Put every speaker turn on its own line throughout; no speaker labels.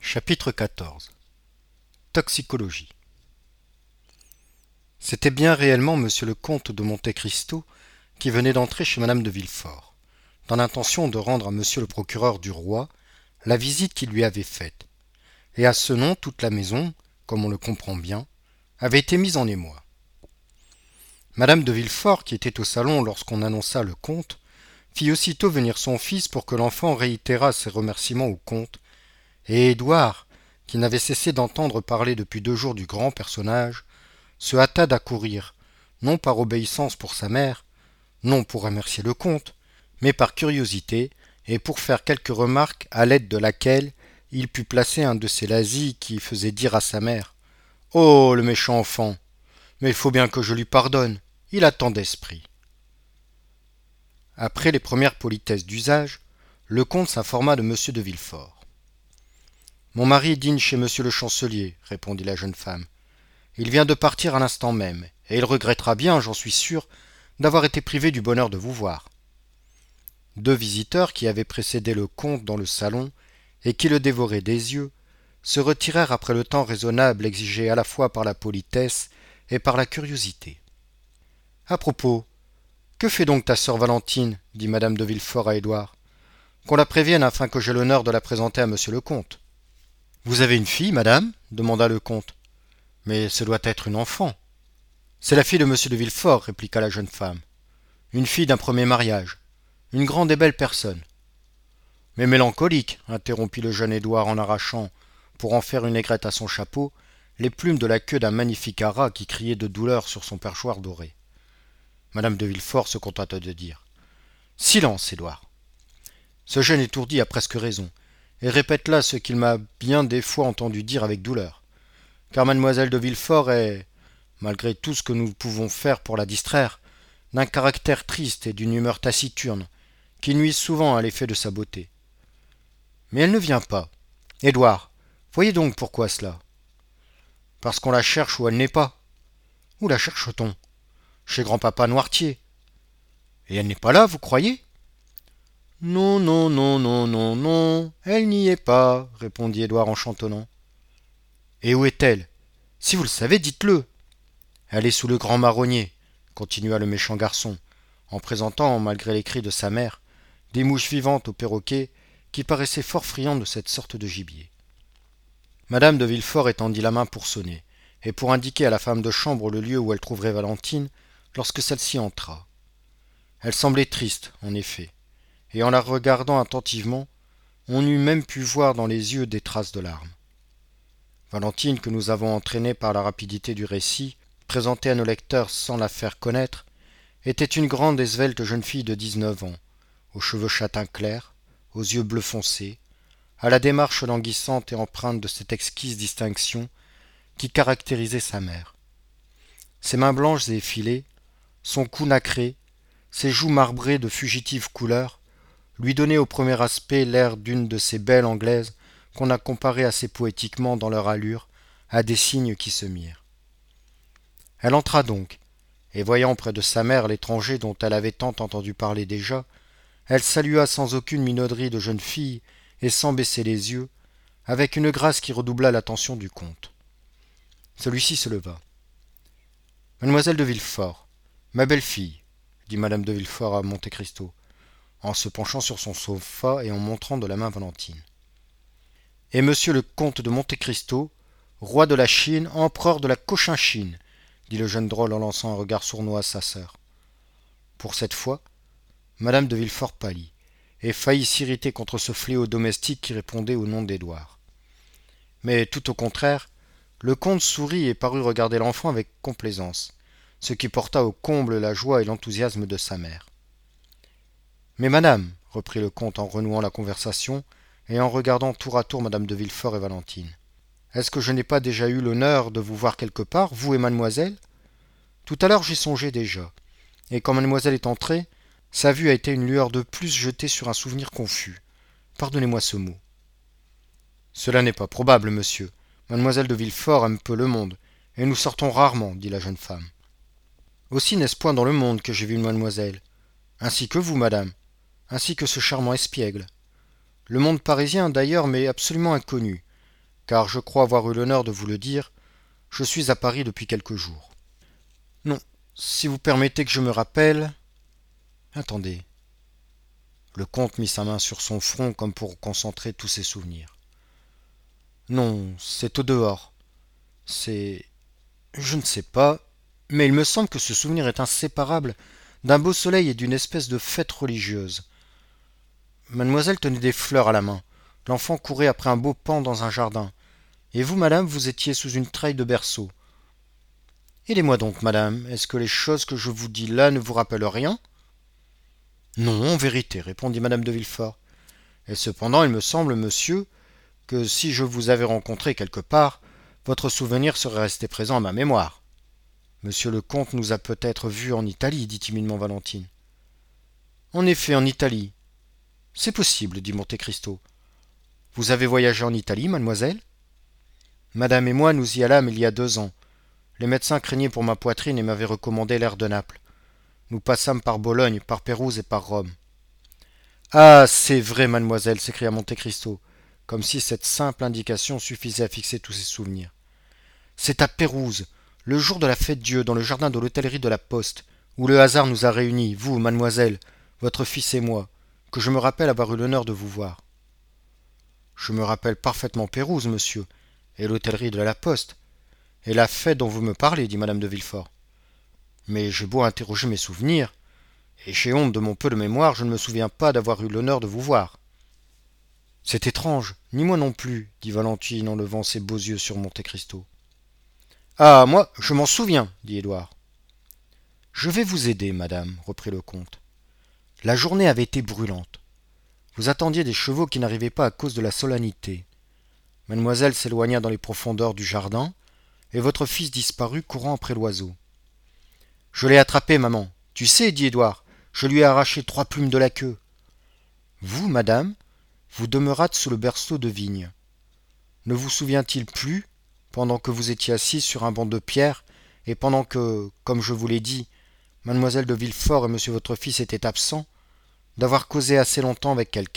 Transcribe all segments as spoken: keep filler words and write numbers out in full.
Chapitre quatorze. Toxicologie. C'était bien réellement monsieur le comte de Monte Cristo qui venait d'entrer chez madame de Villefort, dans l'intention de rendre à monsieur le procureur du roi la visite qu'il lui avait faite, et à ce nom toute la maison, comme on le comprend bien, avait été mise en émoi. Madame de Villefort, qui était au salon lorsqu'on annonça le comte, fit aussitôt venir son fils pour que l'enfant réitérât ses remerciements au comte, et Édouard, qui n'avait cessé d'entendre parler depuis deux jours du grand personnage, se hâta d'accourir, non par obéissance pour sa mère, non pour remercier le comte, mais par curiosité, et pour faire quelques remarques à l'aide de laquelle il put placer un de ces lazzis qui faisait dire à sa mère « Oh, le méchant enfant! Mais il faut bien que je lui pardonne, il a tant d'esprit !» Après les premières politesses d'usage, le comte s'informa de monsieur de Villefort. « Mon mari dîne chez monsieur le chancelier, répondit la jeune femme. Il vient de partir à l'instant même, et il regrettera bien, j'en suis sûr, d'avoir été privé du bonheur de vous voir. » Deux visiteurs qui avaient précédé le comte dans le salon et qui le dévoraient des yeux se retirèrent après le temps raisonnable exigé à la fois par la politesse et par la curiosité. « À propos, que fait donc ta sœur Valentine ?» dit madame de Villefort à Édouard. « Qu'on la prévienne afin que j'aie l'honneur de la présenter à monsieur le comte. »« Vous avez une fille, madame ?» demanda le comte. « Mais ce doit être une enfant. »« C'est la fille de monsieur de Villefort, » répliqua la jeune femme. « Une fille d'un premier mariage. Une grande et belle personne. »« Mais mélancolique, » interrompit le jeune Édouard en arrachant, pour en faire une aigrette à son chapeau, les plumes de la queue d'un magnifique ara qui criait de douleur sur son perchoir doré. Madame de Villefort se contenta de dire « Silence, Édouard. Ce jeune étourdi a presque raison, et répète là ce qu'il m'a bien des fois entendu dire avec douleur. Car mademoiselle de Villefort est, malgré tout ce que nous pouvons faire pour la distraire, d'un caractère triste et d'une humeur taciturne, qui nuisent souvent à l'effet de sa beauté. Mais elle ne vient pas. Édouard, voyez donc pourquoi cela. Parce qu'on la cherche où elle n'est pas. Où la cherche-t-on? Chez grand-papa Noirtier. Et elle n'est pas là, vous croyez? Non, non, non, non, non, non, elle n'y est pas, répondit Édouard en chantonnant. Et où est-elle? Si vous le savez, dites-le. Elle est sous le grand marronnier, continua le méchant garçon, en présentant, malgré les cris de sa mère, des mouches vivantes au perroquet qui paraissaient fort friands de cette sorte de gibier. Madame de Villefort étendit la main pour sonner, et pour indiquer à la femme de chambre le lieu où elle trouverait Valentine, lorsque celle-ci entra. Elle semblait triste, en effet, et en la regardant attentivement, on eût même pu voir dans les yeux des traces de larmes. Valentine, que nous avons entraînée par la rapidité du récit, présentée à nos lecteurs sans la faire connaître, était une grande et svelte jeune fille de dix-neuf ans, aux cheveux châtain clair, aux yeux bleu foncé, à la démarche languissante et empreinte de cette exquise distinction qui caractérisait sa mère. Ses mains blanches et effilées, son cou nacré, ses joues marbrées de fugitives couleurs, lui donnaient au premier aspect l'air d'une de ces belles anglaises qu'on a comparées assez poétiquement dans leur allure à des cygnes qui se mirent. Elle entra donc, et voyant près de sa mère l'étranger dont elle avait tant entendu parler déjà, elle salua sans aucune minauderie de jeune fille et sans baisser les yeux, avec une grâce qui redoubla l'attention du comte. Celui-ci se leva. « Mademoiselle de Villefort, ma belle-fille, » dit madame de Villefort à Monte Cristo, en se penchant sur son sofa et en montrant de la main Valentine. « Et monsieur le comte de Monte Cristo, roi de la Chine, empereur de la Cochinchine, » dit le jeune drôle en lançant un regard sournois à sa sœur. Pour cette fois, madame de Villefort pâlit, et faillit s'irriter contre ce fléau domestique qui répondait au nom d'Édouard. Mais tout au contraire, le comte sourit et parut regarder l'enfant avec complaisance, ce qui porta au comble la joie et l'enthousiasme de sa mère. « Mais madame, reprit le comte en renouant la conversation et en regardant tour à tour madame de Villefort et Valentine, est-ce que je n'ai pas déjà eu l'honneur de vous voir quelque part, vous et mademoiselle? Tout à l'heure j'y songeais déjà, et quand mademoiselle est entrée, sa vue a été une lueur de plus jetée sur un souvenir confus. Pardonnez-moi ce mot. »« Cela n'est pas probable, monsieur. Mademoiselle de Villefort aime peu le monde, et nous sortons rarement, dit la jeune femme. Aussi n'est-ce point dans le monde que j'ai vu mademoiselle, ainsi que vous, madame, ainsi que ce charmant espiègle. Le monde parisien, d'ailleurs, m'est absolument inconnu, car je crois avoir eu l'honneur de vous le dire, je suis à Paris depuis quelques jours. Non, si vous permettez que je me rappelle... Attendez. Le comte mit sa main sur son front comme pour concentrer tous ses souvenirs. Non, c'est au dehors. C'est... Je ne sais pas, mais il me semble que ce souvenir est inséparable d'un beau soleil et d'une espèce de fête religieuse. Mademoiselle tenait des fleurs à la main. L'enfant courait après un beau paon dans un jardin. Et vous, madame, vous étiez sous une treille de berceau. Aidez-moi donc, madame, est-ce que les choses que je vous dis là ne vous rappellent rien ? Non, en vérité, répondit madame de Villefort. Et cependant, il me semble, monsieur, que si je vous avais rencontré quelque part, votre souvenir serait resté présent à ma mémoire. Monsieur le comte nous a peut-être vus en Italie, dit timidement Valentine. En effet, en Italie. C'est possible, dit Monte Cristo. Vous avez voyagé en Italie, mademoiselle ? Madame et moi, nous y allâmes il y a deux ans. Les médecins craignaient pour ma poitrine et m'avaient recommandé l'air de Naples. Nous passâmes par Bologne, par Pérouse et par Rome. Ah, c'est vrai, mademoiselle, s'écria Monte Cristo, comme si cette simple indication suffisait à fixer tous ses souvenirs. C'est à Pérouse, le jour de la fête-Dieu, dans le jardin de l'hôtellerie de la Poste, où le hasard nous a réunis, vous, mademoiselle, votre fils et moi, que je me rappelle avoir eu l'honneur de vous voir. Je me rappelle parfaitement Pérouse, monsieur, et l'hôtellerie de la Poste, et la fête dont vous me parlez, dit madame de Villefort. Mais j'ai beau interroger mes souvenirs, et j'ai honte de mon peu de mémoire, je ne me souviens pas d'avoir eu l'honneur de vous voir. C'est étrange, ni moi non plus, dit Valentine en levant ses beaux yeux sur Monte Cristo. Ah, moi, je m'en souviens, dit Édouard. Je vais vous aider, madame, reprit le comte. La journée avait été brûlante. Vous attendiez des chevaux qui n'arrivaient pas à cause de la solennité. Mademoiselle s'éloigna dans les profondeurs du jardin, et votre fils disparut courant après l'oiseau. Je l'ai attrapé, maman. Tu sais, dit Édouard, je lui ai arraché trois plumes de la queue. Vous, madame, vous demeurâtes sous le berceau de vigne. Ne vous souvient-il plus, pendant que vous étiez assise sur un banc de pierre, et pendant que, comme je vous l'ai dit, mademoiselle de Villefort et monsieur votre fils étaient absents, d'avoir causé assez longtemps avec quelqu'un ?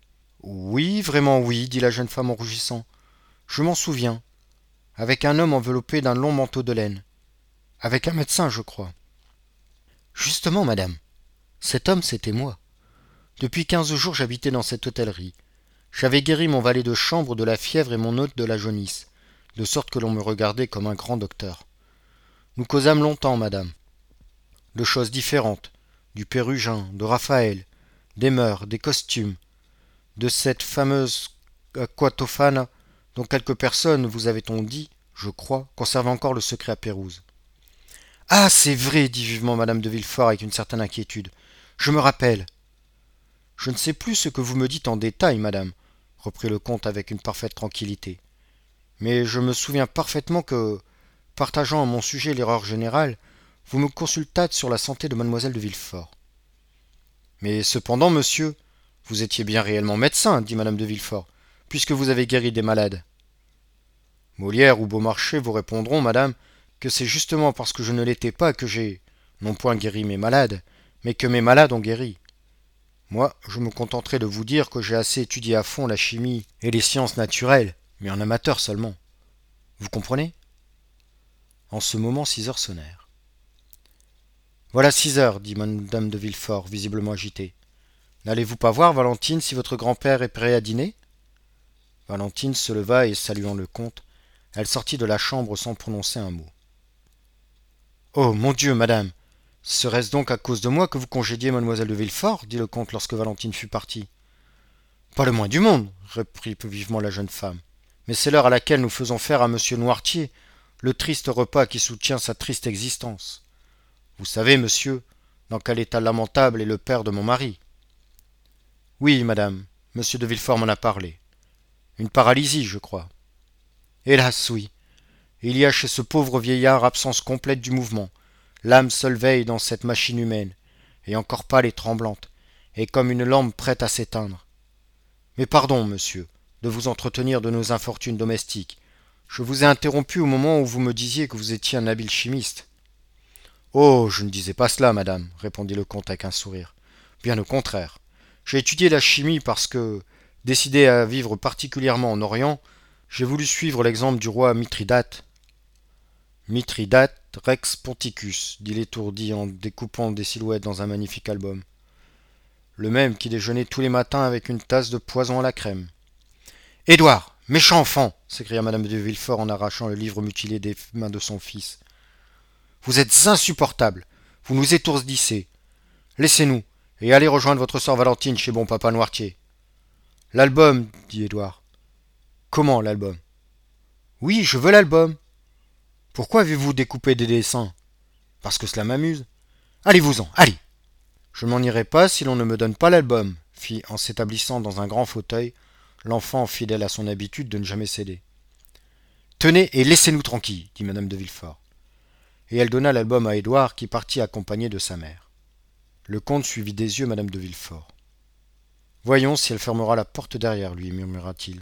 Oui, vraiment oui, dit la jeune femme en rougissant. Je m'en souviens. Avec un homme enveloppé d'un long manteau de laine. Avec un médecin, je crois. Justement, madame, cet homme, c'était moi. Depuis quinze jours, j'habitais dans cette hôtellerie. J'avais guéri mon valet de chambre de la fièvre et mon hôte de la jaunisse, de sorte que l'on me regardait comme un grand docteur. Nous causâmes longtemps, madame. De choses différentes, du Pérugin, de Raphaël, des mœurs, des costumes, de cette fameuse Aquatofana dont quelques personnes, vous avait-on dit, je crois, conservaient encore le secret à Pérouse. Ah, c'est vrai, dit vivement madame de Villefort avec une certaine inquiétude. Je me rappelle. Je ne sais plus ce que vous me dites en détail, madame, reprit le comte avec une parfaite tranquillité. Mais je me souviens parfaitement que, partageant à mon sujet l'erreur générale, vous me consultâtes sur la santé de mademoiselle de Villefort. Mais cependant, monsieur, vous étiez bien réellement médecin, dit madame de Villefort, puisque vous avez guéri des malades. Molière ou Beaumarchais vous répondront, madame, que c'est justement parce que je ne l'étais pas que j'ai, non point guéri mes malades, mais que mes malades ont guéri. Moi, je me contenterai de vous dire que j'ai assez étudié à fond la chimie et les sciences naturelles, mais en amateur seulement. Vous comprenez ? En ce moment, six heures sonnèrent. Voilà six heures, dit madame de Villefort, visiblement agitée. N'allez-vous pas voir, Valentine, si votre grand-père est prêt à dîner ? Valentine se leva et, saluant le comte, elle sortit de la chambre sans prononcer un mot. Oh, mon Dieu, madame, serait-ce donc à cause de moi que vous congédiez mademoiselle de Villefort, dit le comte lorsque Valentine fut partie. Pas le moins du monde, reprit vivement la jeune femme. Mais c'est l'heure à laquelle nous faisons faire à monsieur Noirtier le triste repas qui soutient sa triste existence. Vous savez, monsieur, dans quel état lamentable est le père de mon mari. Oui, madame, monsieur de Villefort m'en a parlé. Une paralysie, je crois. Hélas, oui. Il y a chez ce pauvre vieillard absence complète du mouvement. L'âme seule veille dans cette machine humaine, et encore pâle et tremblante, et comme une lampe prête à s'éteindre. Mais pardon, monsieur, de vous entretenir de nos infortunes domestiques. Je vous ai interrompu au moment où vous me disiez que vous étiez un habile chimiste. Oh, je ne disais pas cela, madame, répondit le comte avec un sourire. Bien au contraire. J'ai étudié la chimie parce que, décidé à vivre particulièrement en Orient, J'ai voulu suivre l'exemple du roi Mithridate. Mithridate Rex Ponticus, dit l'étourdi en découpant des silhouettes dans un magnifique album. Le même qui déjeunait tous les matins avec une tasse de poison à la crème. Édouard, méchant enfant, s'écria madame de Villefort en arrachant le livre mutilé des mains de son fils. Vous êtes insupportable, vous nous étourdissez. Laissez-nous, et allez rejoindre votre sœur Valentine chez bon papa Noirtier. L'album, dit Édouard. Comment l'album? Oui, je veux l'album. Pourquoi avez-vous découpé des dessins? Parce que cela m'amuse. Allez-vous-en, allez. Je m'en irai pas si l'on ne me donne pas l'album, fit en s'établissant dans un grand fauteuil l'enfant fidèle à son habitude de ne jamais céder. Tenez et laissez-nous tranquilles, dit madame de Villefort. Et elle donna l'album à Édouard qui partit accompagné de sa mère. Le comte suivit des yeux madame de Villefort. Voyons si elle fermera la porte derrière lui, murmura-t-il.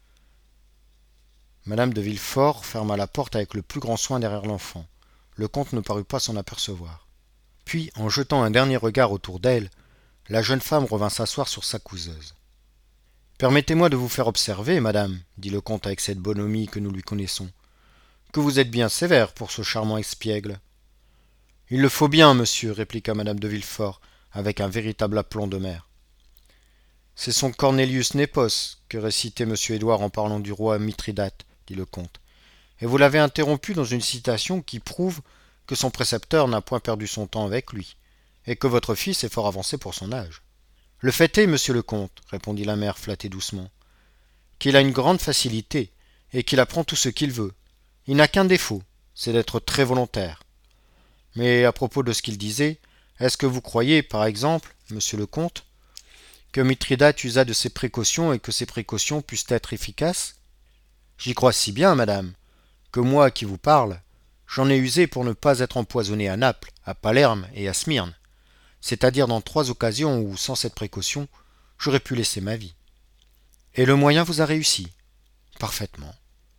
Madame de Villefort ferma la porte avec le plus grand soin derrière l'enfant. Le comte ne parut pas s'en apercevoir. Puis, en jetant un dernier regard autour d'elle, la jeune femme revint s'asseoir sur sa couseuse. « Permettez-moi de vous faire observer, madame, dit le comte avec cette bonhomie que nous lui connaissons, que vous êtes bien sévère pour ce charmant espiègle. »« Il le faut bien, monsieur, répliqua madame de Villefort, avec un véritable aplomb de mère. « C'est son Cornelius Nepos que récitait monsieur Édouard en parlant du roi Mithridate, dit le comte, et vous l'avez interrompu dans une citation qui prouve que son précepteur n'a point perdu son temps avec lui, et que votre fils est fort avancé pour son âge. Le fait est, monsieur le comte, répondit la mère flattée doucement, qu'il a une grande facilité, et qu'il apprend tout ce qu'il veut. Il n'a qu'un défaut, c'est d'être très volontaire. Mais à propos de ce qu'il disait, est-ce que vous croyez, par exemple, monsieur le comte, que Mithridate usa de ses précautions et que ces précautions puissent être efficaces? J'y crois si bien, madame, que moi qui vous parle, j'en ai usé pour ne pas être empoisonné à Naples, à Palerme et à Smyrne, c'est-à-dire dans trois occasions où, sans cette précaution, j'aurais pu laisser ma vie. Et le moyen vous a réussi? Parfaitement.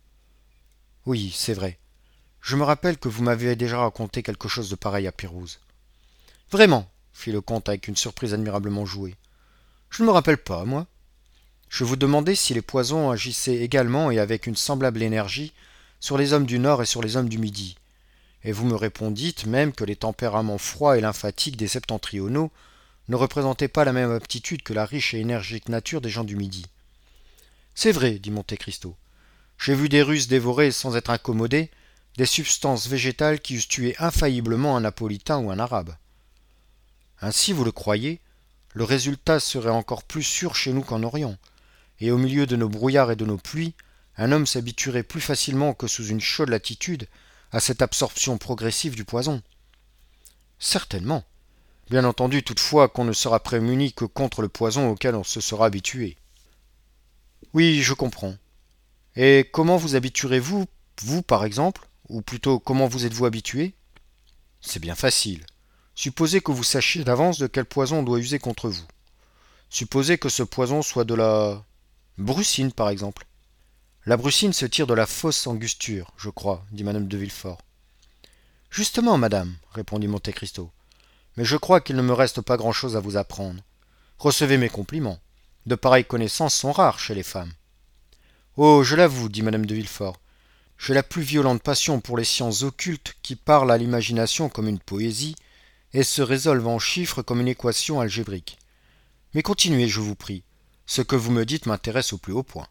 Oui, c'est vrai. Je me rappelle que vous m'avez déjà raconté quelque chose de pareil à Pérouse. Vraiment, fit le comte avec une surprise admirablement jouée. Je ne me rappelle pas, moi. Je vous demandais si les poisons agissaient également et avec une semblable énergie sur les hommes du Nord et sur les hommes du Midi. Et vous me répondîtes même que les tempéraments froids et lymphatiques des septentrionaux ne représentaient pas la même aptitude que la riche et énergique nature des gens du Midi. C'est vrai, dit Monte Cristo. J'ai vu des Russes dévorer, sans être incommodés, des substances végétales qui eussent tué infailliblement un Napolitain ou un Arabe. Ainsi, vous le croyez, le résultat serait encore plus sûr chez nous qu'en Orient, et au milieu de nos brouillards et de nos pluies, un homme s'habituerait plus facilement que sous une chaude latitude à cette absorption progressive du poison. Certainement. Bien entendu toutefois qu'on ne sera prémuni que contre le poison auquel on se sera habitué. Oui, je comprends. Et comment vous habituerez-vous, vous par exemple, ou plutôt comment vous êtes-vous habitué? C'est bien facile. Supposez que vous sachiez d'avance de quel poison on doit user contre vous. Supposez que ce poison soit de la brucine, par exemple. La brucine se tire de la fausse angusture, je crois, dit madame de Villefort. Justement, madame, répondit Monte Cristo. Mais je crois qu'il ne me reste pas grand-chose à vous apprendre. Recevez mes compliments. De pareilles connaissances sont rares chez les femmes. Oh, je l'avoue, dit madame de Villefort. J'ai la plus violente passion pour les sciences occultes qui parlent à l'imagination comme une poésie et se résolvent en chiffres comme une équation algébrique. Mais continuez, je vous prie. Ce que vous me dites m'intéresse au plus haut point.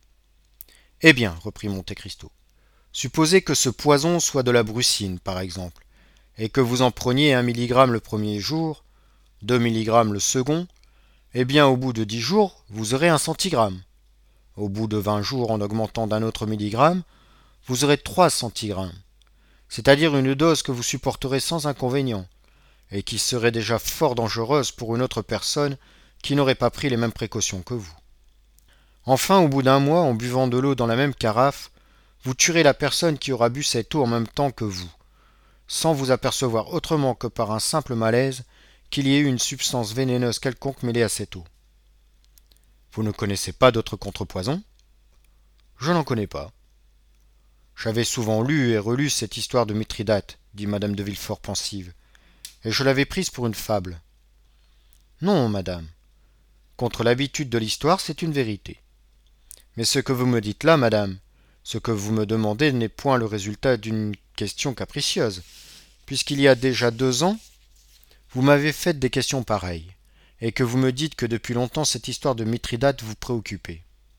Eh bien, reprit Monte Cristo, supposez que ce poison soit de la brucine, par exemple, et que vous en preniez un milligramme le premier jour, deux milligrammes le second, eh bien, au bout de dix jours, vous aurez un centigramme. Au bout de vingt jours, en augmentant d'un autre milligramme, vous aurez trois centigrammes, c'est-à-dire une dose que vous supporterez sans inconvénient, et qui serait déjà fort dangereuse pour une autre personne qui n'aurait pas pris les mêmes précautions que vous. Enfin, au bout d'un mois, en buvant de l'eau dans la même carafe, vous tuerez la personne qui aura bu cette eau en même temps que vous, sans vous apercevoir autrement que par un simple malaise qu'il y ait eu une substance vénéneuse quelconque mêlée à cette eau. Vous ne connaissez pas d'autres contrepoisons? Je n'en connais pas. J'avais souvent lu et relu cette histoire de Mithridate, dit madame de Villefort pensive, et je l'avais prise pour une fable. Non, madame. Contre l'habitude de l'histoire, c'est une vérité. Mais ce que vous me dites là, madame, Ce que vous me demandez n'est point le résultat d'une question capricieuse, puisqu'il y a déjà deux ans, vous m'avez fait des questions pareilles, et que vous me dites que depuis longtemps cette histoire de Mithridate vous préoccupait.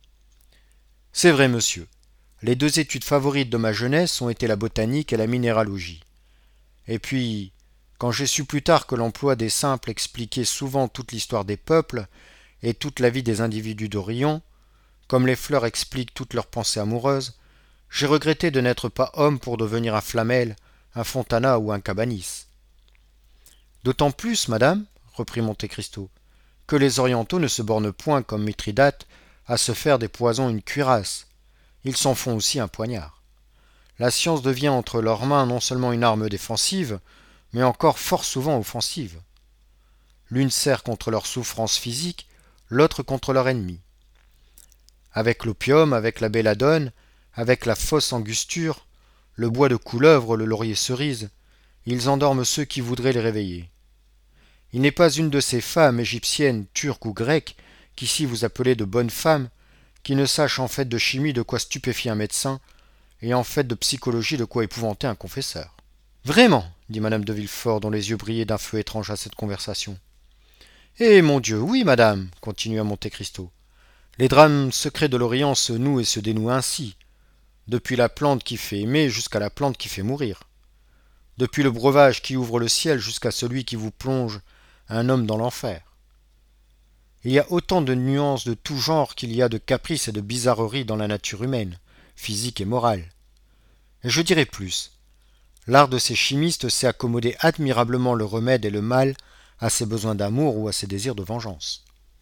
C'est vrai, monsieur. Les deux études favorites de ma jeunesse ont été la botanique et la minéralogie. Et puis, quand j'ai su plus tard que l'emploi des simples expliquait souvent toute l'histoire des peuples et toute la vie des individus d'Orient, comme les fleurs expliquent toutes leurs pensées amoureuses, j'ai regretté de n'être pas homme pour devenir un Flamel, un Fontana ou un Cabanis. D'autant plus, madame, reprit Monte Cristo, que les orientaux ne se bornent point, comme Mithridate, à se faire des poisons une cuirasse. Ils s'en font aussi un poignard. La science devient entre leurs mains non seulement une arme défensive, mais encore fort souvent offensive. L'une sert contre leur souffrance physique, l'autre contre leur ennemi. Avec l'opium, avec la belladone, avec la fausse angusture, le bois de couleuvre, le laurier cerise, ils endorment ceux qui voudraient les réveiller. Il n'est pas une de ces femmes égyptiennes, turques ou grecques, qu'ici vous appelez de bonnes femmes, qui ne sache en fait de chimie de quoi stupéfier un médecin, et en fait de psychologie de quoi épouvanter un confesseur. Vraiment, dit madame de Villefort, dont les yeux brillaient d'un feu étrange à cette conversation. Eh mon Dieu, oui, madame, continua Monte Cristo. Les drames secrets de l'Orient se nouent et se dénouent ainsi, depuis la plante qui fait aimer jusqu'à la plante qui fait mourir, depuis le breuvage qui ouvre le ciel jusqu'à celui qui vous plonge un homme dans l'enfer. Il y a autant de nuances de tout genre qu'il y a de caprices et de bizarreries dans la nature humaine, physique et morale. Et je dirais plus. L'art de ces chimistes sait accommoder admirablement le remède et le mal à ses besoins d'amour ou à ses désirs de vengeance.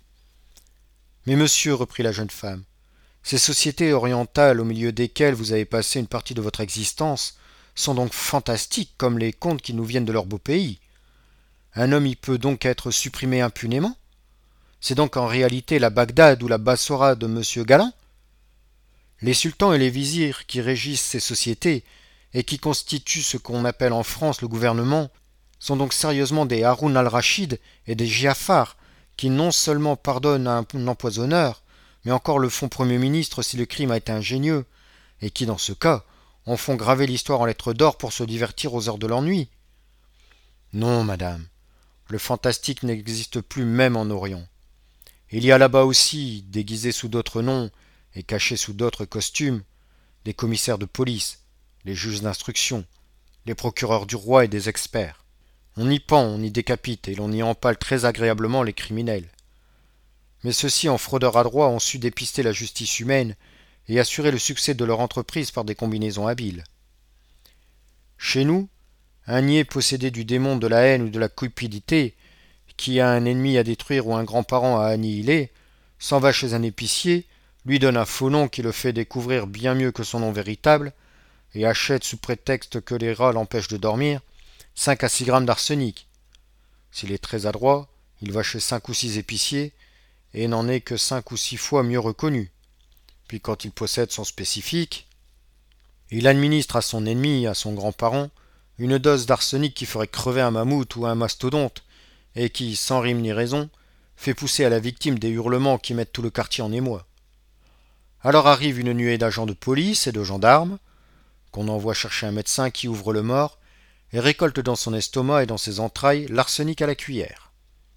Mais monsieur, reprit la jeune femme, ces sociétés orientales au milieu desquelles vous avez passé une partie de votre existence sont donc fantastiques comme les contes qui nous viennent de leur beau pays. Un homme y peut donc être supprimé impunément? C'est donc en réalité la Bagdad ou la Bassora de monsieur Galland? Les sultans et les vizirs qui régissent ces sociétés et qui constituent ce qu'on appelle en France le gouvernement sont donc sérieusement des Haroun al-Rachid et des Giafar qui non seulement pardonnent à un empoisonneur, mais encore le font Premier ministre si le crime a été ingénieux, et qui, dans ce cas, en font graver l'histoire en lettres d'or pour se divertir aux heures de l'ennui. Non, madame, le fantastique n'existe plus même en Orient. Il y a là-bas aussi, déguisés sous d'autres noms et cachés sous d'autres costumes, des commissaires de police, les juges d'instruction, les procureurs du roi et des experts. On y pend, on y décapite, et l'on y empale très agréablement les criminels. Mais ceux-ci, en fraudeurs adroits, ont su dépister la justice humaine et assurer le succès de leur entreprise par des combinaisons habiles. Chez nous, un niais possédé du démon de la haine ou de la cupidité, qui a un ennemi à détruire ou un grand-parent à annihiler, s'en va chez un épicier, lui donne un faux nom qui le fait découvrir bien mieux que son nom véritable, et achète sous prétexte que les rats l'empêchent de dormir, cinq à six grammes d'arsenic. S'il est très adroit, il va chez cinq ou six épiciers, et n'en est que cinq ou six fois mieux reconnu. Puis quand il possède son spécifique, il administre à son ennemi, à son grand-parent, une dose d'arsenic qui ferait crever un mammouth ou un mastodonte, et qui, sans rime ni raison, fait pousser à la victime des hurlements qui mettent tout le quartier en émoi. Alors arrive une nuée d'agents de police et de gendarmes, qu'on envoie chercher un médecin qui ouvre le mort, et récolte dans son estomac et dans ses entrailles l'arsenic à la cuillère.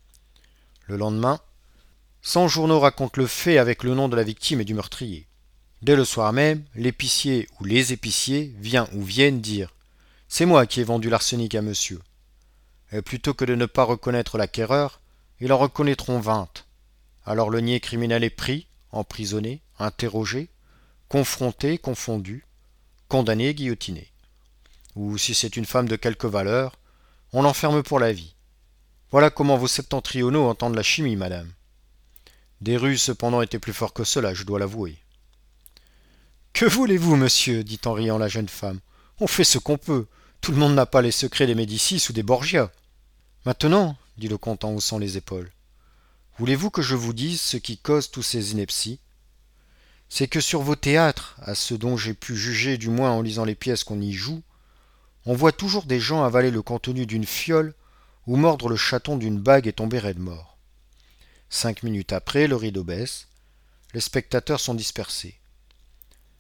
Le lendemain, cent journaux racontent le fait avec le nom de la victime et du meurtrier. Dès le soir même, l'épicier ou les épiciers vient ou viennent dire « C'est moi qui ai vendu l'arsenic à monsieur ». Et plutôt que de ne pas reconnaître l'acquéreur, ils en reconnaîtront vingt. Alors le niais criminel est pris, emprisonné, interrogé, confronté, confondu, condamné, guillotiné. Ou si c'est une femme de quelque valeur, on l'enferme pour la vie. Voilà comment vos septentrionaux entendent la chimie, madame. Des Russes cependant étaient plus forts que cela, je dois l'avouer. Que voulez-vous, monsieur, dit en riant la jeune femme. On fait ce qu'on peut. Tout le monde n'a pas les secrets des Médicis ou des Borgia. Maintenant, dit le comte en haussant les épaules, voulez-vous que je vous dise ce qui cause tous ces inepties? C'est que sur vos théâtres, à ce dont j'ai pu juger du moins en lisant les pièces qu'on y joue, on voit toujours des gens avaler le contenu d'une fiole ou mordre le chaton d'une bague et tomber raide mort. Cinq minutes après, le rideau baisse, les spectateurs sont dispersés.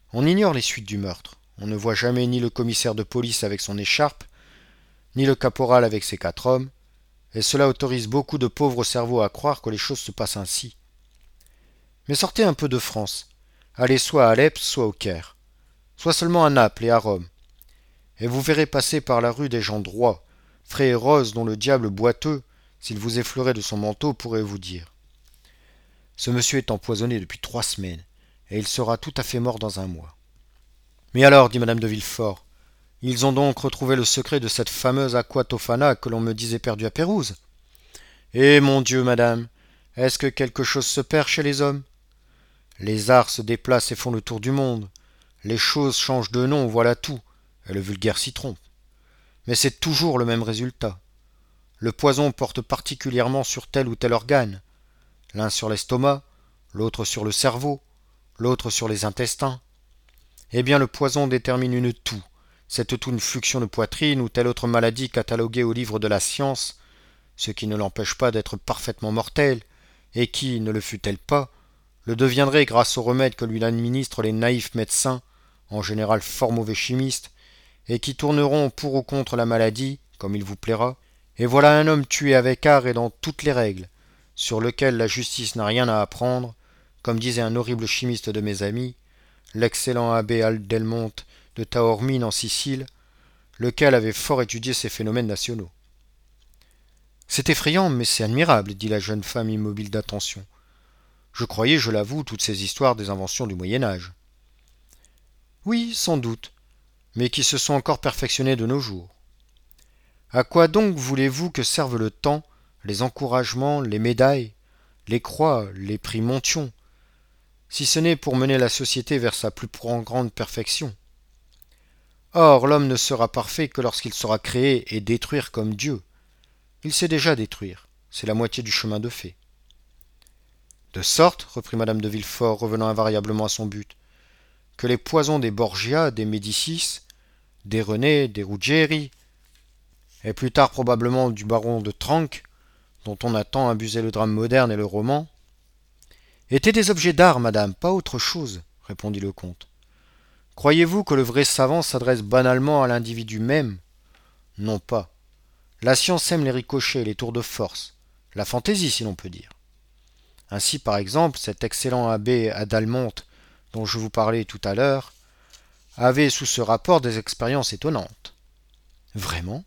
On ignore les suites du meurtre. On ne voit jamais ni le commissaire de police avec son écharpe, ni le caporal avec ses quatre hommes, et cela autorise beaucoup de pauvres cerveaux à croire que les choses se passent ainsi. Mais sortez un peu de France. Allez soit à Alep, soit au Caire. Soit seulement à Naples et à Rome. Et vous verrez passer par la rue des gens droits, frais et roses dont le diable boiteux, s'il vous effleurait de son manteau, pourrait vous dire. Ce monsieur est empoisonné depuis trois semaines, et il sera tout à fait mort dans un mois. Mais alors, dit madame de Villefort, ils ont donc retrouvé le secret de cette fameuse Aqua Tofana que l'on me disait perdue à Pérouse. Eh mon Dieu, madame, est-ce que quelque chose se perd chez les hommes? Les arts se déplacent et font le tour du monde. Les choses changent de nom, voilà tout, et le vulgaire s'y trompe. Mais c'est toujours le même résultat. Le poison porte particulièrement sur tel ou tel organe. L'un sur l'estomac, l'autre sur le cerveau, l'autre sur les intestins. Eh bien, le poison détermine une toux, cette toux une fluxion de poitrine ou telle autre maladie cataloguée au livre de la science, ce qui ne l'empêche pas d'être parfaitement mortelle, et qui, ne le fût-elle pas, le deviendrait grâce aux remèdes que lui administrent les naïfs médecins, en général fort mauvais chimistes, et qui tourneront pour ou contre la maladie, comme il vous plaira, et voilà un homme tué avec art et dans toutes les règles, sur lequel la justice n'a rien à apprendre, comme disait un horrible chimiste de mes amis, l'excellent abbé Adelmonte de Taormine en Sicile, lequel avait fort étudié ces phénomènes nationaux. C'est effrayant, mais c'est admirable, dit la jeune femme immobile d'attention. Je croyais, je l'avoue, toutes ces histoires des inventions du Moyen-Âge. Oui, sans doute, mais qui se sont encore perfectionnées de nos jours. À quoi donc voulez-vous que servent le temps, les encouragements, les médailles, les croix, les prix Monthyon, si ce n'est pour mener la société vers sa plus grande perfection? Or, l'homme ne sera parfait que lorsqu'il saura créer et détruire comme Dieu. Il sait déjà détruire, c'est la moitié du chemin de fait. De sorte, reprit madame de Villefort, revenant invariablement à son but, que les poisons des Borgia, des Médicis, des René, des Ruggieri, et plus tard probablement du baron de Trenck, dont on a tant abusé le drame moderne et le roman, étaient des objets d'art, madame, pas autre chose, répondit le comte. Croyez-vous que le vrai savant s'adresse banalement à l'individu même? Non pas. La science aime les ricochets, les tours de force, la fantaisie si l'on peut dire. Ainsi, par exemple, cet excellent abbé Adalmonte, dont je vous parlais tout à l'heure, avait sous ce rapport des expériences étonnantes. Vraiment?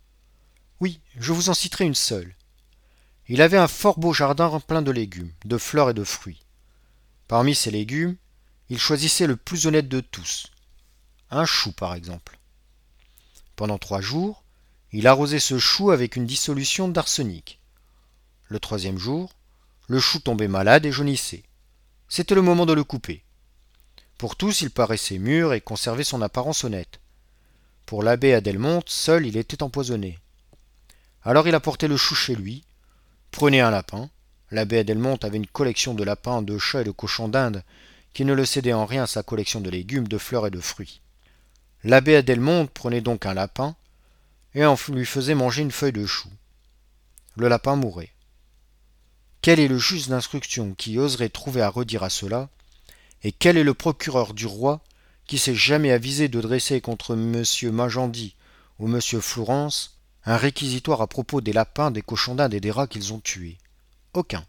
Oui, je vous en citerai une seule. Il avait un fort beau jardin plein de légumes, de fleurs et de fruits. Parmi ces légumes, il choisissait le plus honnête de tous, un chou par exemple. Pendant trois jours, il arrosait ce chou avec une dissolution d'arsenic. Le troisième jour, le chou tombait malade et jaunissait. C'était le moment de le couper. Pour tous, il paraissait mûr et conservait son apparence honnête. Pour l'abbé Adelmonte, seul il était empoisonné. Alors il apportait le chou chez lui, prenait un lapin. L'abbé Adelmonte avait une collection de lapins, de chats et de cochons d'Inde qui ne le cédait en rien à sa collection de légumes, de fleurs et de fruits. L'abbé Adelmonte prenait donc un lapin et en lui faisait manger une feuille de chou. Le lapin mourait. Quel est le juge d'instruction qui oserait trouver à redire à cela, et quel est le procureur du roi qui s'est jamais avisé de dresser contre monsieur Magendie ou monsieur Flourens un réquisitoire à propos des lapins, des cochons d'Inde et des rats qu'ils ont tués? Aucun.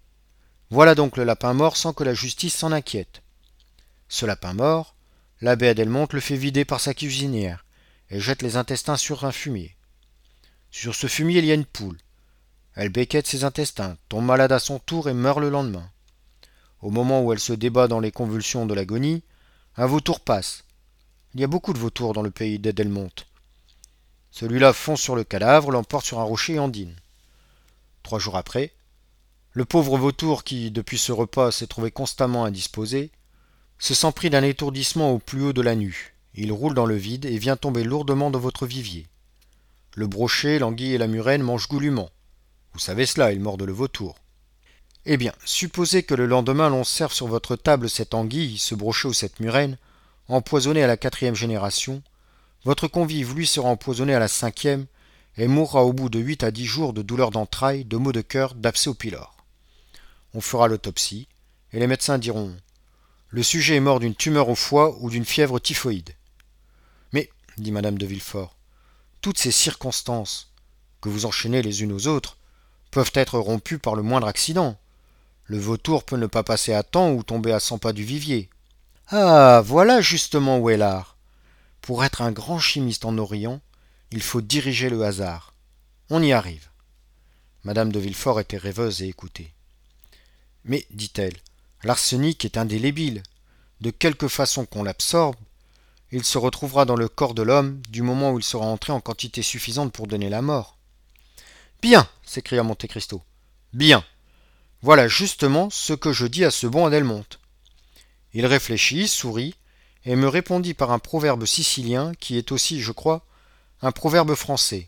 Voilà donc le lapin mort sans que la justice s'en inquiète. Ce lapin mort, l'abbé Adelmonte le fait vider par sa cuisinière et jette les intestins sur un fumier. Sur ce fumier, il y a une poule. Elle becquette ses intestins, tombe malade à son tour et meurt le lendemain. Au moment où elle se débat dans les convulsions de l'agonie, un vautour passe. Il y a beaucoup de vautours dans le pays d'Adelmonte. Celui-là fond sur le cadavre, l'emporte sur un rocher et en dîne. Trois jours après, le pauvre vautour qui, depuis ce repas, s'est trouvé constamment indisposé, se sent pris d'un étourdissement au plus haut de la nue. Il roule dans le vide et vient tomber lourdement dans votre vivier. Le brochet, l'anguille et la murène mangent goulûment. Vous savez cela, ils mordent le vautour. Eh bien, supposez que le lendemain l'on serve sur votre table cette anguille, ce brochet ou cette murène, empoisonnée à la quatrième génération, votre convive lui sera empoisonné à la cinquième et mourra au bout de huit à dix jours de douleurs d'entrailles, de maux de cœur, d'abcès au pylore. On fera l'autopsie, et les médecins diront Le sujet est mort d'une tumeur au foie ou d'une fièvre typhoïde. Mais, dit madame de Villefort, toutes ces circonstances, que vous enchaînez les unes aux autres, peuvent être rompues par le moindre accident. Le vautour peut ne pas passer à temps ou tomber à cent pas du vivier. Ah, voilà justement où est l'art. Pour être un grand chimiste en Orient, il faut diriger le hasard. On y arrive. Madame de Villefort était rêveuse et écoutait. Mais, dit-elle, l'arsenic est indélébile. De quelque façon qu'on l'absorbe, il se retrouvera dans le corps de l'homme du moment où il sera entré en quantité suffisante pour donner la mort. Bien, s'écria Monte Cristo. Bien. Voilà justement ce que je dis à ce bon Adelmonte. Il réfléchit, sourit, et me répondit par un proverbe sicilien qui est aussi, je crois, un proverbe français.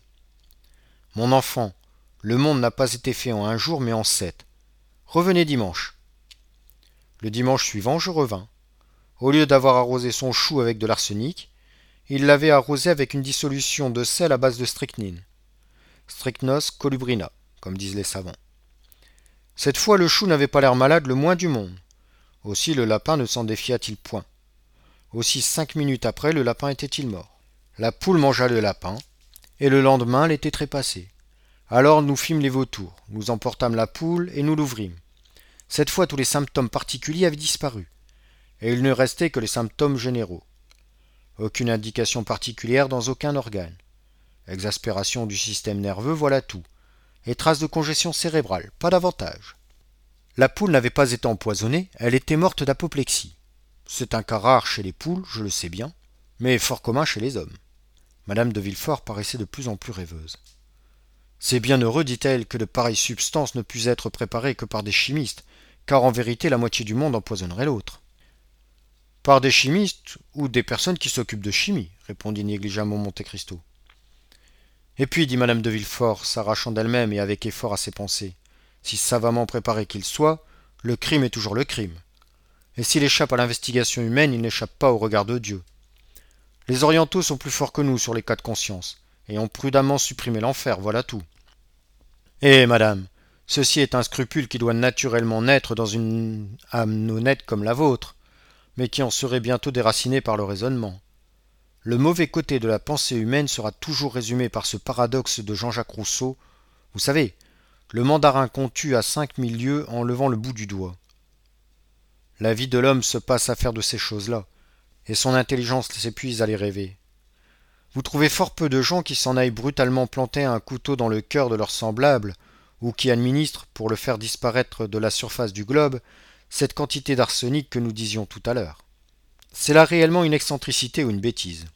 Mon enfant, le monde n'a pas été fait en un jour, mais en sept. Revenez dimanche. Le dimanche suivant, je revins. Au lieu d'avoir arrosé son chou avec de l'arsenic, il l'avait arrosé avec une dissolution de sel à base de strychnine. Strychnos colubrina, comme disent les savants. Cette fois, le chou n'avait pas l'air malade le moins du monde. Aussi le lapin ne s'en défia-t-il point. Aussi cinq minutes après, le lapin était-il mort. La poule mangea le lapin, et le lendemain, l'été trépassé. Alors nous fîmes les vautours, nous emportâmes la poule et nous l'ouvrîmes. Cette fois, tous les symptômes particuliers avaient disparu, et il ne restait que les symptômes généraux. Aucune indication particulière dans aucun organe. Exaspération du système nerveux, voilà tout. Et traces de congestion cérébrale, pas davantage. La poule n'avait pas été empoisonnée, elle était morte d'apoplexie. C'est un cas rare chez les poules, je le sais bien, mais fort commun chez les hommes. Madame de Villefort paraissait de plus en plus rêveuse. C'est bien heureux, dit-elle, que de pareilles substances ne puissent être préparées que par des chimistes, car en vérité la moitié du monde empoisonnerait l'autre. Par des chimistes ou des personnes qui s'occupent de chimie, répondit négligemment Monte Cristo. Et puis, dit madame de Villefort, s'arrachant d'elle-même et avec effort à ses pensées, si savamment préparé qu'il soit, le crime est toujours le crime. Et s'il échappe à l'investigation humaine, il n'échappe pas au regard de Dieu. Les orientaux sont plus forts que nous sur les cas de conscience, et ont prudemment supprimé l'enfer, voilà tout. Eh, madame, ceci est un scrupule qui doit naturellement naître dans une âme honnête comme la vôtre, mais qui en serait bientôt déraciné par le raisonnement. Le mauvais côté de la pensée humaine sera toujours résumé par ce paradoxe de Jean-Jacques Rousseau. Vous savez, le mandarin qu'on tue à cinq mille lieues en levant le bout du doigt. La vie de l'homme se passe à faire de ces choses-là, et son intelligence s'épuise à les rêver. Vous trouvez fort peu de gens qui s'en aillent brutalement planter un couteau dans le cœur de leurs semblables, ou qui administrent, pour le faire disparaître de la surface du globe, cette quantité d'arsenic que nous disions tout à l'heure. C'est là réellement une excentricité ou une bêtise.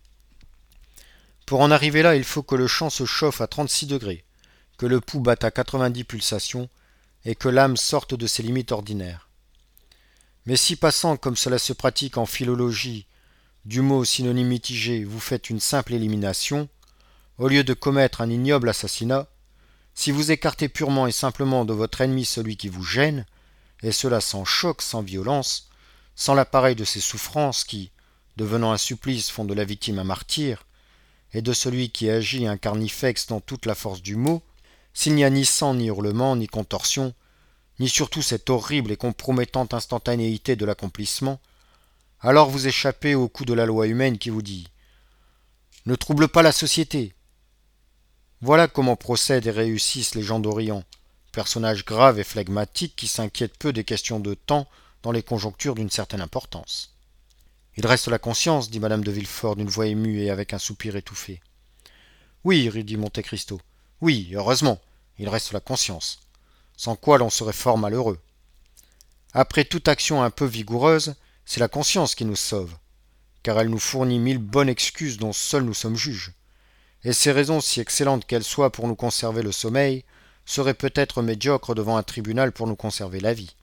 Pour en arriver là, il faut que le champ se chauffe à trente-six degrés, que le pouls batte à quatre-vingt-dix pulsations, et que l'âme sorte de ses limites ordinaires. Mais si passant, comme cela se pratique en philologie, du mot synonyme mitigé, vous faites une simple élimination, au lieu de commettre un ignoble assassinat, si vous écartez purement et simplement de votre ennemi celui qui vous gêne, et cela sans choc, sans violence, sans l'appareil de ces souffrances qui, devenant un supplice, font de la victime un martyr, et de celui qui agit un carnifex dans toute la force du mot, s'il n'y a ni sang, ni hurlement, ni contorsion, ni surtout cette horrible et compromettante instantanéité de l'accomplissement, alors vous échappez au coup de la loi humaine qui vous dit « Ne trouble pas la société ». Voilà comment procèdent et réussissent les gens d'Orient, personnages graves et flegmatiques qui s'inquiètent peu des questions de temps dans les conjonctures d'une certaine importance. Il reste la conscience, dit madame de Villefort d'une voix émue et avec un soupir étouffé. Oui, dit Monte Cristo. Oui, heureusement, il reste la conscience, sans quoi l'on serait fort malheureux. Après toute action un peu vigoureuse, c'est la conscience qui nous sauve, car elle nous fournit mille bonnes excuses dont seuls nous sommes juges. Et ces raisons, si excellentes qu'elles soient pour nous conserver le sommeil, seraient peut-être médiocres devant un tribunal pour nous conserver la vie.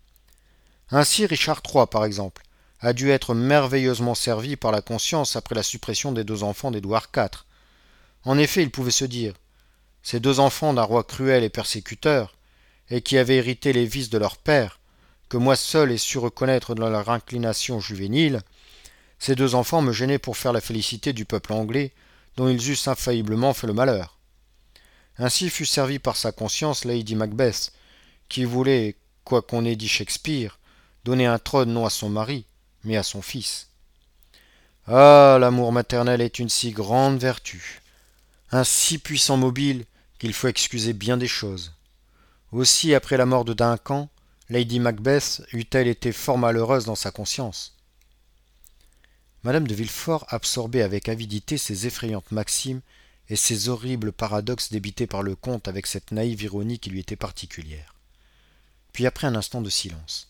Ainsi Richard trois, par exemple, a dû être merveilleusement servi par la conscience après la suppression des deux enfants d'Édouard quatre. En effet, il pouvait se dire, ces deux enfants d'un roi cruel et persécuteur, et qui avaient hérité les vices de leur père, que moi seul ai su reconnaître dans leur inclination juvénile, ces deux enfants me gênaient pour faire la félicité du peuple anglais, dont ils eussent infailliblement fait le malheur. Ainsi fut servi par sa conscience Lady Macbeth, qui voulait, quoi qu'on ait dit Shakespeare, donner un trône non à son mari, mais à son fils. Ah, l'amour maternel est une si grande vertu, un si puissant mobile qu'il faut excuser bien des choses. Aussi, après la mort de Duncan, Lady Macbeth eût-elle été fort malheureuse dans sa conscience. Madame de Villefort absorbait avec avidité ces effrayantes maximes et ces horribles paradoxes débités par le comte avec cette naïve ironie qui lui était particulière. Puis après un instant de silence.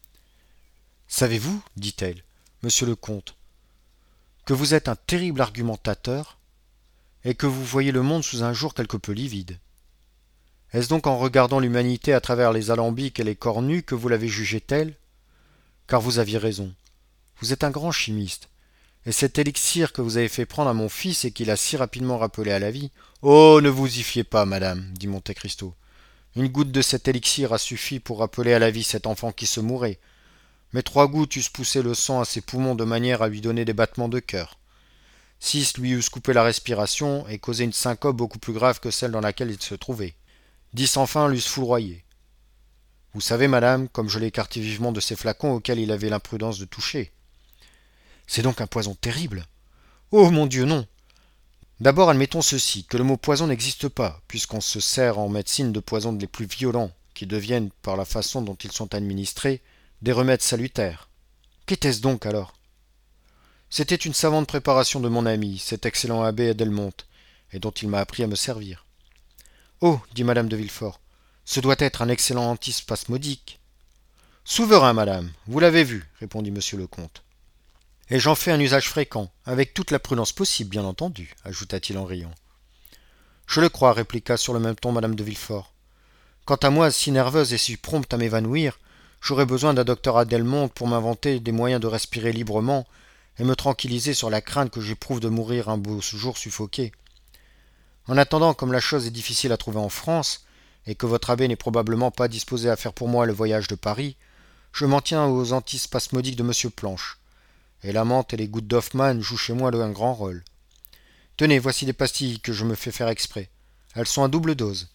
« Savez-vous, dit-elle, monsieur le comte, que vous êtes un terrible argumentateur et que vous voyez le monde sous un jour quelque peu livide. Est-ce donc en regardant l'humanité à travers les alambics et les cornues que vous l'avez jugée telle? Car vous aviez raison. Vous êtes un grand chimiste. Et cet élixir que vous avez fait prendre à mon fils et qui l'a si rapidement rappelé à la vie... Oh, ne vous y fiez pas, madame, dit Monte Cristo. Une goutte de cet élixir a suffi pour rappeler à la vie cet enfant qui se mourait. Mais trois gouttes eussent poussé le sang à ses poumons de manière à lui donner des battements de cœur. Six lui eussent coupé la respiration et causé une syncope beaucoup plus grave que celle dans laquelle il se trouvait. Dix enfin l'eussent foudroyé. Vous savez, madame, comme je l'ai écarté vivement de ces flacons auxquels il avait l'imprudence de toucher. C'est donc un poison terrible. Oh mon Dieu, non. D'abord, admettons ceci, que le mot poison n'existe pas, puisqu'on se sert en médecine de poisons les plus violents, qui deviennent, par la façon dont ils sont administrés, des remèdes salutaires. Qu'était-ce donc alors? C'était une savante préparation de mon ami, cet excellent abbé Adelmont, et dont il m'a appris à me servir. Oh, dit madame de Villefort, ce doit être un excellent antispasmodique. Souverain, madame, vous l'avez vu, répondit monsieur le comte. Et j'en fais un usage fréquent, avec toute la prudence possible, bien entendu, ajouta-t-il en riant. Je le crois, répliqua sur le même ton madame de Villefort. Quant à moi, si nerveuse et si prompte à m'évanouir, j'aurais besoin d'un docteur Adelmont pour m'inventer des moyens de respirer librement et me tranquilliser sur la crainte que j'éprouve de mourir un beau jour suffoqué. En attendant, comme la chose est difficile à trouver en France, et que votre abbé n'est probablement pas disposé à faire pour moi le voyage de Paris, je m'en tiens aux antispasmodiques de monsieur Planche. Et la menthe et les gouttes d'Hoffmann jouent chez moi un grand rôle. Tenez, voici des pastilles que je me fais faire exprès. Elles sont à double dose.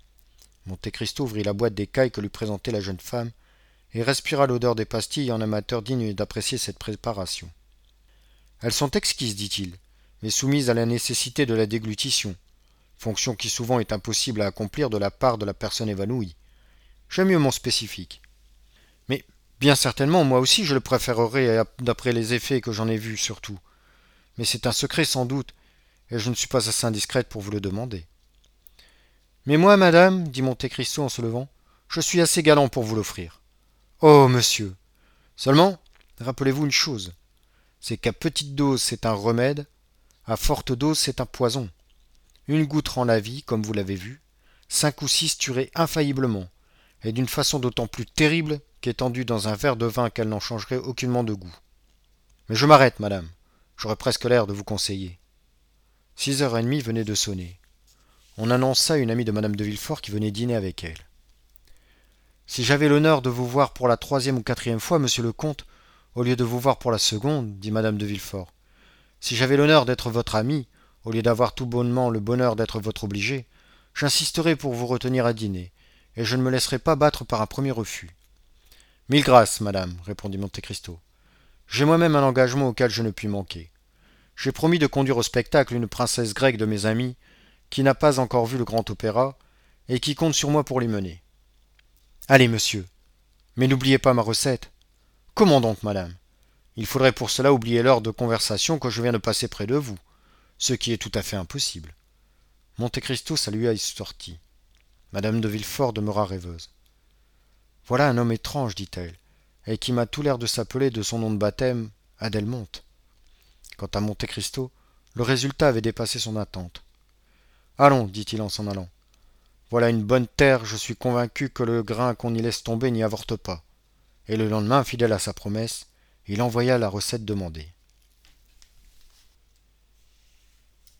Monte Cristo ouvrit la boîte d'écailles que lui présentait la jeune femme et respira l'odeur des pastilles en amateur digne d'apprécier cette préparation. Elles sont exquises, dit-il, mais soumises à la nécessité de la déglutition, fonction qui souvent est impossible à accomplir de la part de la personne évanouie. J'aime mieux mon spécifique. Mais bien certainement, moi aussi je le préférerais d'après les effets que j'en ai vus surtout. Mais c'est un secret sans doute, et je ne suis pas assez indiscrète pour vous le demander. Mais moi, madame, dit Monte Cristo en se levant, je suis assez galant pour vous l'offrir. Oh, monsieur. Seulement, rappelez-vous une chose, c'est qu'à petite dose c'est un remède, à forte dose c'est un poison. Une goutte rend la vie, comme vous l'avez vu, cinq ou six tueraient infailliblement, et d'une façon d'autant plus terrible qu'étendue dans un verre de vin qu'elle n'en changerait aucunement de goût. Mais je m'arrête, madame, j'aurais presque l'air de vous conseiller. Six heures et demie venaient de sonner. On annonça une amie de madame de Villefort qui venait dîner avec elle. Si j'avais l'honneur de vous voir pour la troisième ou quatrième fois, monsieur le comte, au lieu de vous voir pour la seconde, dit madame de Villefort, si j'avais l'honneur d'être votre amie, au lieu d'avoir tout bonnement le bonheur d'être votre obligé, j'insisterais pour vous retenir à dîner, et je ne me laisserai pas battre par un premier refus. Mille grâces, madame, répondit Monte Cristo. J'ai moi-même un engagement auquel je ne puis manquer. J'ai promis de conduire au spectacle une princesse grecque de mes amis, qui n'a pas encore vu le grand opéra, et qui compte sur moi pour l'y mener. Allez, monsieur, mais n'oubliez pas ma recette. Comment donc, madame? Il faudrait pour cela oublier l'heure de conversation que je viens de passer près de vous, ce qui est tout à fait impossible. Monte Cristo salua et sortit. Madame de Villefort demeura rêveuse. Voilà un homme étrange, dit-elle, et qui m'a tout l'air de s'appeler de son nom de baptême Adelmont. Quant à Monte Cristo, le résultat avait dépassé son attente. Allons, dit-il en s'en allant. Voilà une bonne terre, je suis convaincu que le grain qu'on y laisse tomber n'y avorte pas. Et le lendemain, fidèle à sa promesse, il envoya la recette demandée.